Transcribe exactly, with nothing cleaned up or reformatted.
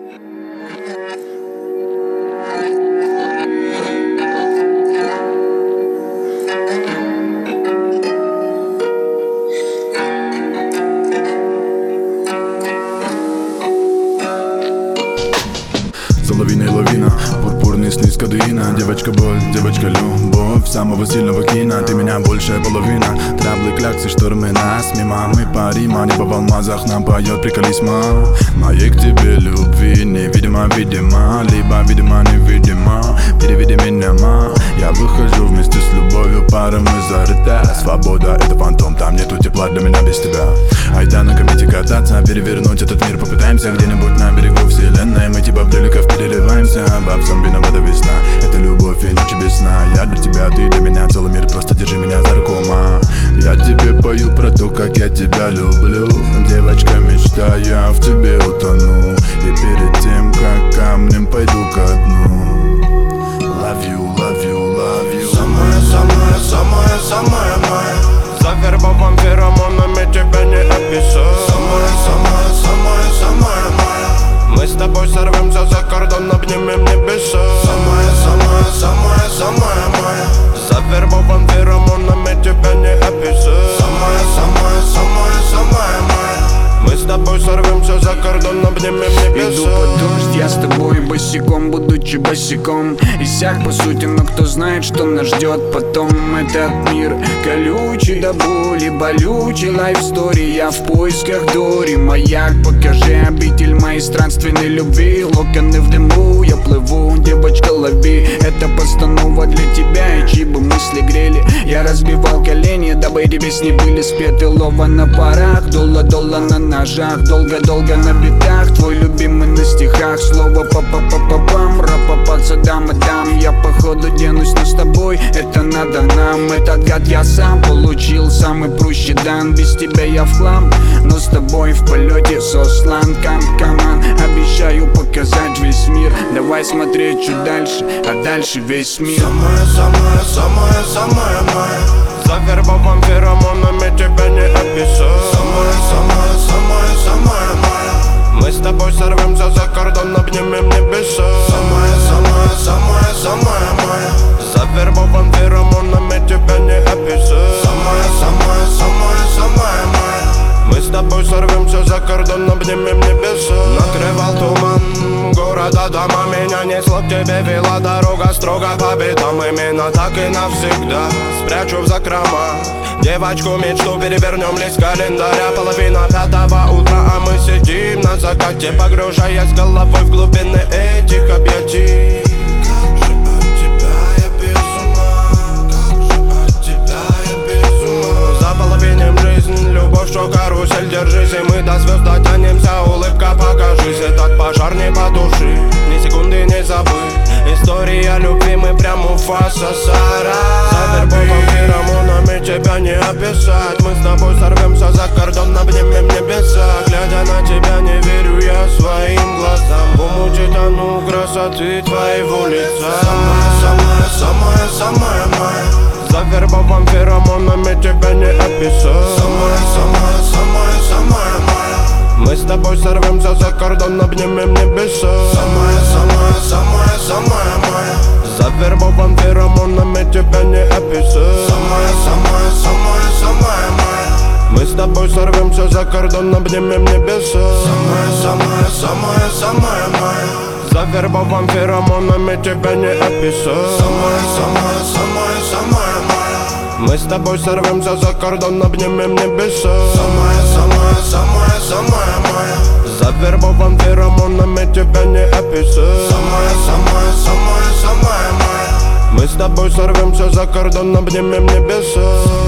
За лавиной лавина, пурпурный сны с кадеина. Девочка боль, девочка любовь самого сильного кино. Ты меня большая половина. Траблы, кляксы, штормы нас мимо. Мы парим, а небо в алмазах нам поет. Приколись, ма. Моей к тебе любви невидимо, видимо. Либо видимо, невидимо. Переведи меня, ма. Я выхожу вместе с любовью, пара мы зарыта. Свобода — это фантом, там нету тепла для меня без тебя. Айда на комете кататься, перевернуть этот мир попытаемся. Где-нибудь на берегу вселенной мы типа брюликов переливаемся. Бабцам виновата весна, это любовь и ночи без сна. Я для тебя, ты для меня, целый мир, просто держи меня за руку, ма. Я тебе пою про то, как я тебя люблю. Девочка, мечта, я в тебе утону. И перед тем, как камнем пойду ко дну. Love you, love you, love you. Самая, самая, самая, самая моя. Завербован феромонами, тебя не описать. Самая, самая, самая, самая моя. Мы с тобой сорвемся за кордон, обнимем небеса. Самая, самая, самая, самая моя. Завербован феромонами, тебя не описать. Самая, самая, самая, самая моя. Мы с тобой сорвемся за кордон, обнимем небеса. Иду под дождь, я с тобой босиком, будучи босиком. Иссяк по сути, но кто знает, что нас ждет потом. Этот мир колючий до боли, болючий лайфстори. Я в поисках Дори, маяк, покажи обитель моей странственной любви. Локоны в дыму, я плыву, девочка, лови. Это постанова для тебя, и чьи бы мысли грели. Я разбивал колени, дабы эти песни были спеты. Лова на парах, дула-дула на ножах. Долго-долго на битах, твой любимый на стихах. Слово па-па-па-па-пам, ра-па-па, дам-дам. Я походу денусь, но с тобой это надо нам. Этот гад я сам получил, самый прущий дан. Без тебя я в хлам, но с тобой в полете сослан. Кам-каман, обещаю показать весь мир. Давай смотреть чуть дальше, а дальше весь мир. Самая, самая, самая, самая моя. Завербован феромонами, тебя не описать. Самая, самая, самая, самая моя. Мы с тобой сорвемся за кордон, обнимем небеса. Самая, самая, самая, самая моя. Завербован феромонами, тебя не описать. Самая, самая, самая, самая моя. Мы с тобой сорвемся за кордон, обнимем небеса. Накрывал туман города, дома. Меня несло к тебе, вела дорога строго по битам. Именно так и навсегда спрячу в закрома девочку мечту, перевернем лист календаря. Половина пятого утра, а мы сидим на закате, погружаясь головой в глубины этих объятий. Как же от тебя я без ума, как же от тебя я без ума. Заполовиним жизнь, любовь, что карусель, держись, и мы до звезд дотянемся. Улыбка, покажись, этот пожар не потуши, ни секунды не забыть. История любви, мы прям у фаса сара. Завербован феромонами, тебя не описать. Мы с тобой сорвемся за кордон, обнимем небеса. Глядя на тебя, не верю я своим глазам. В омуте тону красоты твоего лица. Самая, самая, самая, самая моя. Завербован феромонами, тебя не описать. Самая, самая, самая, самая моя. Мы с тобой сорвемся за кордон, обнимем небеса. Самая, самая, самая, самая моя. Завербован феромонами, тебя не описать. Самая, самая, самая, самая моя. Мы с тобой сорвемся за кордон, обнимем небеса. Самая, самая, самая, самая моя. Завербован феромонами, тебя не описать. Самая, самая, самая, самая моя. Мы с тобой сорвемся за кордон, обнимем небеса. Самая, самая, самая, самая моя. Завербован феромонами, тебя не описать. Самая, самая, самая, самая моя. Мы с тобой сорвемся за кордон, обнимем небеса.